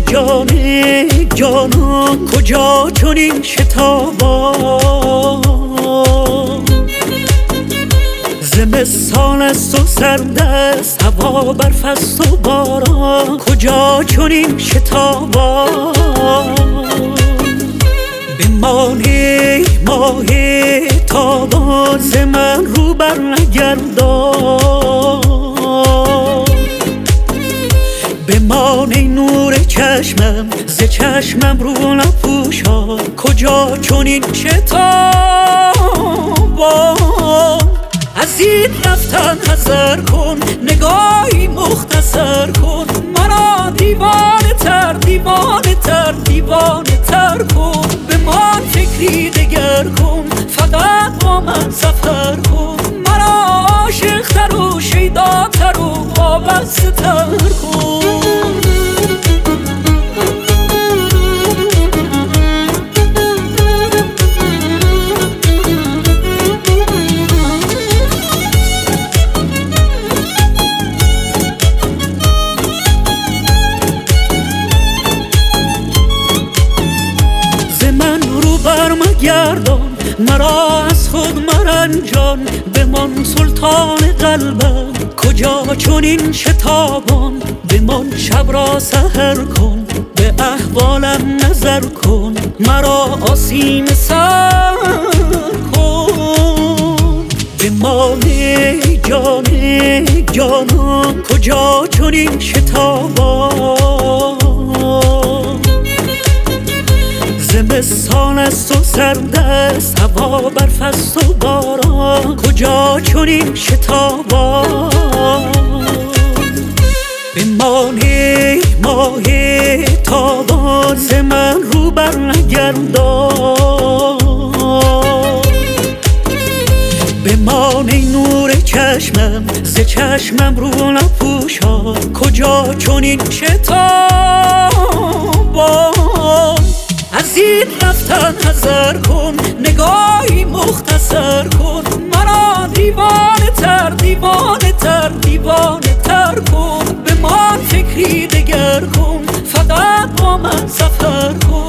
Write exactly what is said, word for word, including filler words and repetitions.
جان جانان کجا چنین شتابان؟ زمستان است و سرد است، هوا برف است و باران، کجا چنین شتابان؟ بمانی ماه تابان، ز من رو بر نگردان. بمانی نور چشمم، ز چشمم رو نپوشان، کجا چنین شتابان؟ از این رفتن حذر کن، نگاهی مختصر کن، مرا دیوانه تر دیوانه تر دیوانه تر کن. بمان فکری دگر کن، فقط با من سفر کن، مرا عاشق تر و شیدا تر و وابسته تر کن. برمگردان مرا از خود مرنجان، بمان سلطان قلبم کجا چنین شتابان؟ بمان شب را سحر کن، به احوالم نظر کن، مرا آسیم سر کن. بمان جان جانان کجا چنین شتابان؟ زمستان است و سرد است، هوا برف است و باران، کجا چنین شتابان؟ بمانی ماه تابان، ز من رو بر نگردان. بمانی نور چشمم، ز چشمم رو نپوشان، کجا چنین شتابان؟ از این رفتن حذر کن، نگاهی مختصر کن، مرا دیوانه تر دیوانه تر دیوانه تر کن. بمان فکری دگر کن، فقط با من سفر کن،